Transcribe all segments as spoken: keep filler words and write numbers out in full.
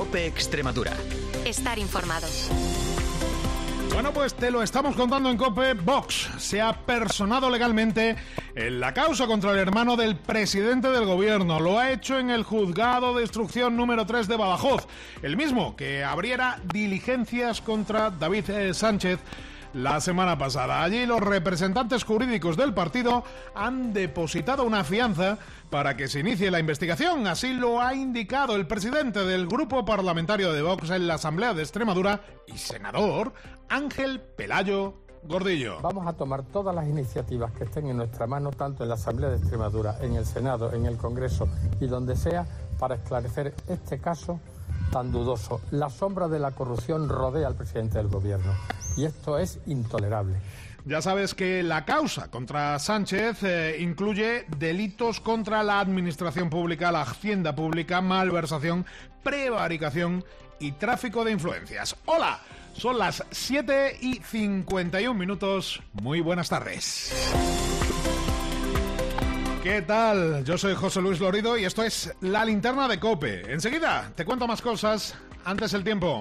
COPE Extremadura. Estar informado. Bueno, pues te lo estamos contando en COPE. Vox se ha personado legalmente en la causa contra el hermano del presidente del gobierno. Lo ha hecho en el juzgado de instrucción número tres de Badajoz, el mismo que abriera diligencias contra David eh, Sánchez la semana pasada. Allí los representantes jurídicos del partido han depositado una fianza para que se inicie la investigación. Así lo ha indicado el presidente del grupo parlamentario de Vox en la Asamblea de Extremadura y senador Ángel Pelayo Gordillo. Vamos a tomar todas las iniciativas que estén en nuestra mano, tanto en la Asamblea de Extremadura, en el Senado, en el Congreso y donde sea, para esclarecer este caso tan dudoso. La sombra de la corrupción rodea al presidente del gobierno y esto es intolerable. Ya sabes que la causa contra Sánchez eh, incluye delitos contra la administración pública, la hacienda pública, malversación, prevaricación y tráfico de influencias. ¡Hola! Son las siete y cincuenta y un minutos. Muy buenas tardes. ¿Qué tal? Yo soy José Luis Lorido y esto es La Linterna de COPE. Enseguida te cuento más cosas. Antes el tiempo.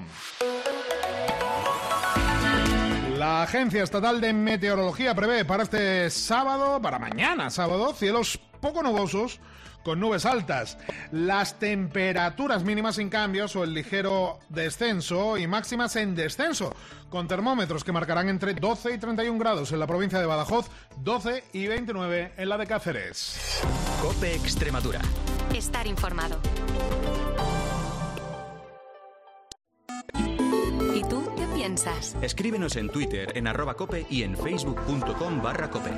La Agencia Estatal de Meteorología prevé para este sábado, para mañana sábado, cielos poco nubosos con nubes altas. Las temperaturas mínimas sin cambios o el ligero descenso y máximas en descenso, con termómetros que marcarán entre doce y treinta y un grados en la provincia de Badajoz, doce y veintinueve en la de Cáceres. COPE Extremadura. Estar informado. ¿Y tú qué piensas? Escríbenos en Twitter en arroba cope y en facebook.com barra cope.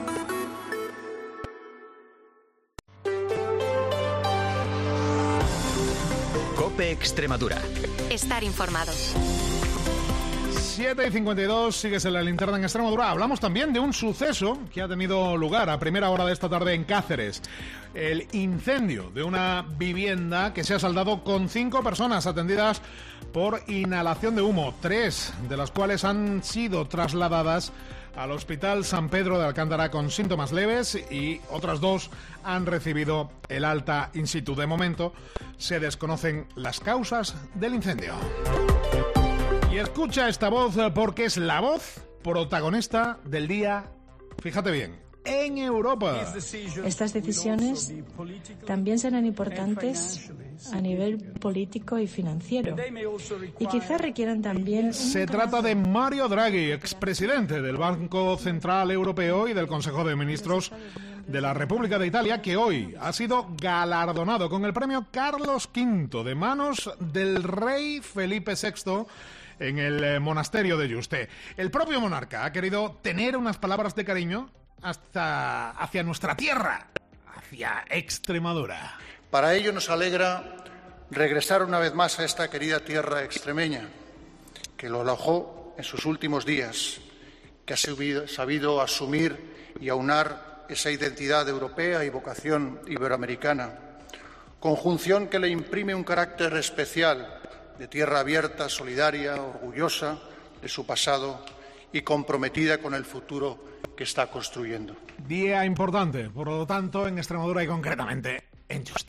COPE Extremadura. Estar informado. siete y cincuenta y dos, sigues en La Linterna en Extremadura. Hablamos también de un suceso que ha tenido lugar a primera hora de esta tarde en Cáceres. El incendio de una vivienda que se ha saldado con cinco personas atendidas por inhalación de humo, tres de las cuales han sido trasladadas al Hospital San Pedro de Alcántara con síntomas leves y otras dos han recibido el alta in situ. De momento se desconocen las causas del incendio. Y escucha esta voz porque es la voz protagonista del día, fíjate bien, en Europa. Estas decisiones también serán importantes a nivel político y financiero y quizás requieran también... Se trata de Mario Draghi, expresidente del Banco Central Europeo y del Consejo de Ministros de la República de Italia, que hoy ha sido galardonado con el premio Carlos quinto de manos del rey Felipe sexto en el monasterio de Yuste. El propio monarca ha querido tener unas palabras de cariño hasta hacia nuestra tierra, hacia Extremadura. Para ello nos alegra regresar una vez más a esta querida tierra extremeña, que lo alojó en sus últimos días, que ha sabido, sabido asumir y aunar esa identidad europea y vocación iberoamericana, conjunción que le imprime un carácter especial de tierra abierta, solidaria, orgullosa de su pasado y comprometida con el futuro que está construyendo. Día importante, por lo tanto, en Extremadura y concretamente en Yuste.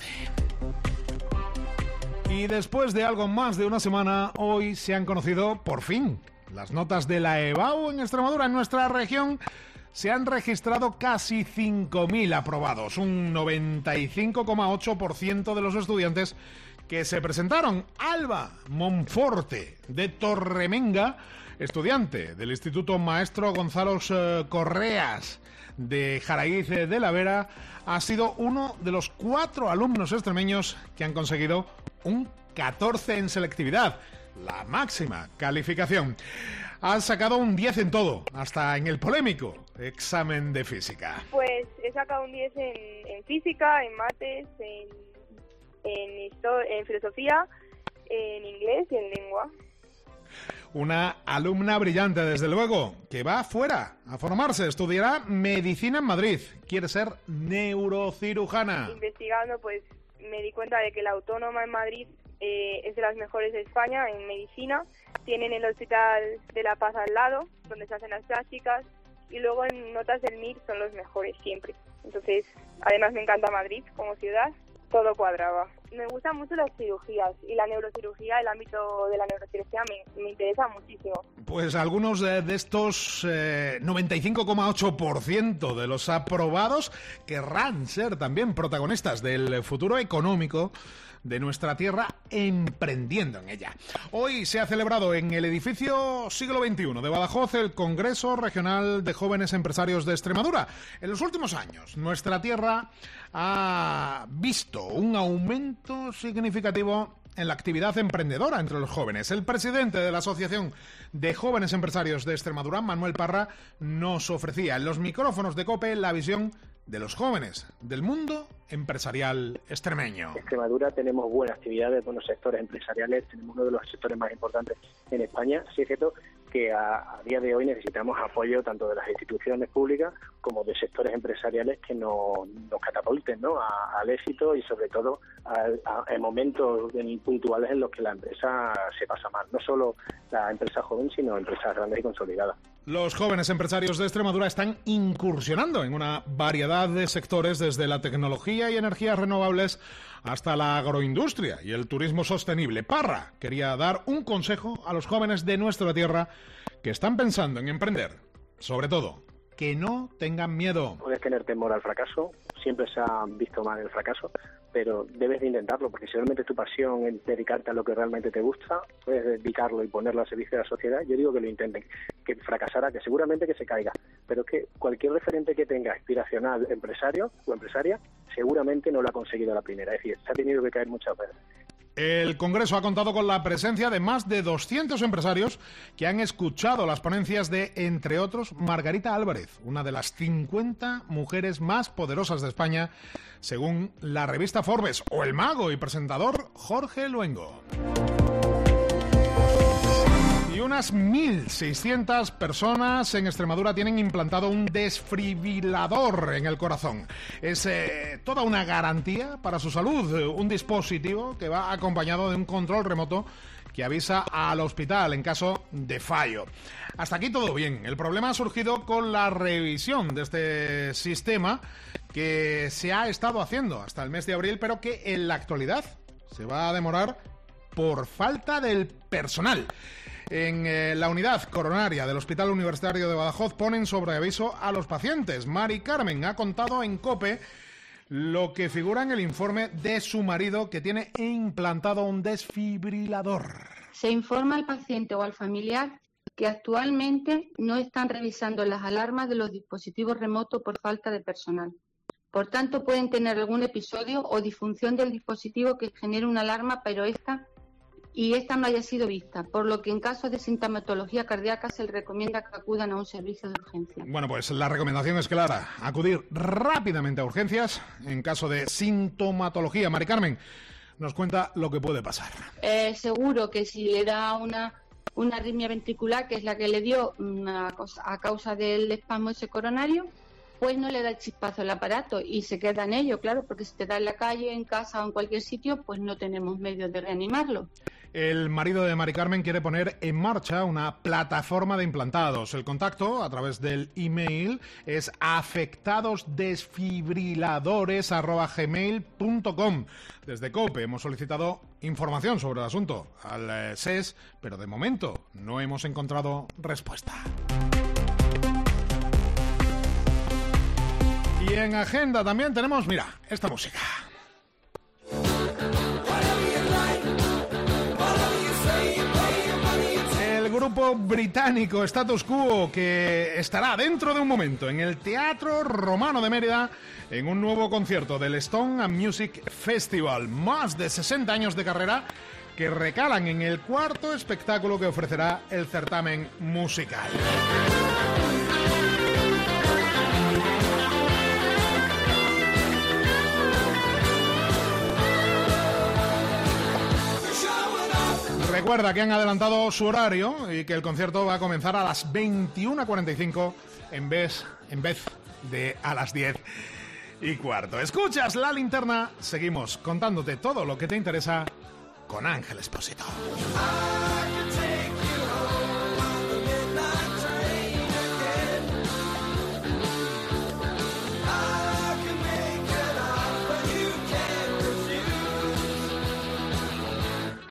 Y después de algo más de una semana, hoy se han conocido, por fin, las notas de la EBAU en Extremadura. En nuestra región se han registrado casi cinco mil aprobados, un noventa y cinco coma ocho por ciento de los estudiantes que se presentaron. Alba Monforte, de Torremenga, estudiante del Instituto Maestro Gonzalo Correas de Jaraíz de la Vera, ha sido uno de los cuatro alumnos extremeños que han conseguido un catorce en selectividad, la máxima calificación. Han sacado un diez en todo, hasta en el polémico examen de física. Pues he sacado un diez en, en física, en mates, en, en, histo- en filosofía, en inglés y en lengua. Una alumna brillante, desde luego, que va fuera a formarse, estudiará medicina en Madrid, quiere ser neurocirujana. Investigando, pues me di cuenta de que la Autónoma en Madrid eh, es de las mejores de España en medicina. Tienen el Hospital de la Paz al lado, donde se hacen las prácticas, y luego en notas del M I R son los mejores siempre. Entonces, además me encanta Madrid como ciudad todo cuadraba. Me gustan mucho las cirugías y la neurocirugía, el ámbito de la neurocirugía me, me interesa muchísimo. Pues algunos de, de estos eh, noventa y cinco coma ocho por ciento de los aprobados querrán ser también protagonistas del futuro económico de nuestra tierra, emprendiendo en ella. Hoy se ha celebrado en el edificio Siglo veintiuno de Badajoz el Congreso Regional de Jóvenes Empresarios de Extremadura. En los últimos años, nuestra tierra ha visto un aumento significativo en la actividad emprendedora entre los jóvenes. El presidente de la Asociación de Jóvenes Empresarios de Extremadura, Manuel Parra, nos ofrecía en los micrófonos de COPE la visión de los jóvenes del mundo empresarial extremeño. En Extremadura tenemos buenas actividades, buenos sectores empresariales, tenemos uno de los sectores más importantes en España. Sí es cierto que a, a día de hoy necesitamos apoyo tanto de las instituciones públicas como de sectores empresariales que nos, nos catapulten, ¿no?, a, al éxito y sobre todo a, a, en momentos puntuales en los que la empresa se pasa mal. No solo la empresa joven, sino empresas grandes y consolidadas. Los jóvenes empresarios de Extremadura están incursionando en una variedad de sectores, desde la tecnología y energías renovables hasta la agroindustria y el turismo sostenible. Parra quería dar un consejo a los jóvenes de nuestra tierra que están pensando en emprender. Sobre todo, que no tengan miedo. Puedes tener temor al fracaso, siempre se ha visto mal el fracaso, pero debes de intentarlo, porque si realmente tu pasión es dedicarte a lo que realmente te gusta, puedes dedicarlo y ponerlo al servicio de la sociedad. Yo digo que lo intenten, que fracasará, que seguramente que se caiga, pero es que cualquier referente que tenga aspiracional, empresario o empresaria, seguramente no lo ha conseguido a la primera, es decir, se ha tenido que caer muchas veces. El Congreso ha contado con la presencia de más de doscientos empresarios que han escuchado las ponencias de, entre otros, Margarita Álvarez, una de las cincuenta mujeres más poderosas de España, según la revista Forbes, o el mago y presentador Jorge Luengo. Y unas mil seiscientas personas en Extremadura tienen implantado un desfibrilador en el corazón. Es eh, toda una garantía para su salud, un dispositivo que va acompañado de un control remoto que avisa al hospital en caso de fallo. Hasta aquí todo bien. El problema ha surgido con la revisión de este sistema que se ha estado haciendo hasta el mes de abril, pero que en la actualidad se va a demorar por falta del personal. En eh, la unidad coronaria del Hospital Universitario de Badajoz ponen sobre aviso a los pacientes. Mari Carmen ha contado en COPE lo que figura en el informe de su marido, que tiene implantado un desfibrilador. Se informa al paciente o al familiar que actualmente no están revisando las alarmas de los dispositivos remotos por falta de personal. Por tanto, pueden tener algún episodio o disfunción del dispositivo que genere una alarma, pero esta y esta no haya sido vista, por lo que en caso de sintomatología cardíaca se les recomienda que acudan a un servicio de urgencia. Bueno, pues la recomendación es clara: acudir rápidamente a urgencias en caso de sintomatología. Mari Carmen nos cuenta lo que puede pasar. Eh, seguro que si le da una, una arritmia ventricular, que es la que le dio una cosa, a causa del espasmo ese coronario, pues no le da el chispazo al aparato y se queda en ello, claro, porque si te da en la calle, en casa o en cualquier sitio, pues no tenemos medios de reanimarlo. El marido de Mari Carmen quiere poner en marcha una plataforma de implantados. El contacto a través del email es afectadosdesfibriladores arroba gmail punto com. Desde COPE hemos solicitado información sobre el asunto al eh, S E S, pero de momento no hemos encontrado respuesta. Y en agenda también tenemos, mira, esta música. El grupo británico Status Quo, que estará dentro de un momento en el Teatro Romano de Mérida en un nuevo concierto del Stone and Music Festival. Más de sesenta años de carrera que recalan en el cuarto espectáculo que ofrecerá el certamen musical. Recuerda que han adelantado su horario y que el concierto va a comenzar a las veintiuna cuarenta y cinco en vez, en vez de a las diez y cuarto. Escuchas La Linterna, seguimos contándote todo lo que te interesa con Ángel Expósito.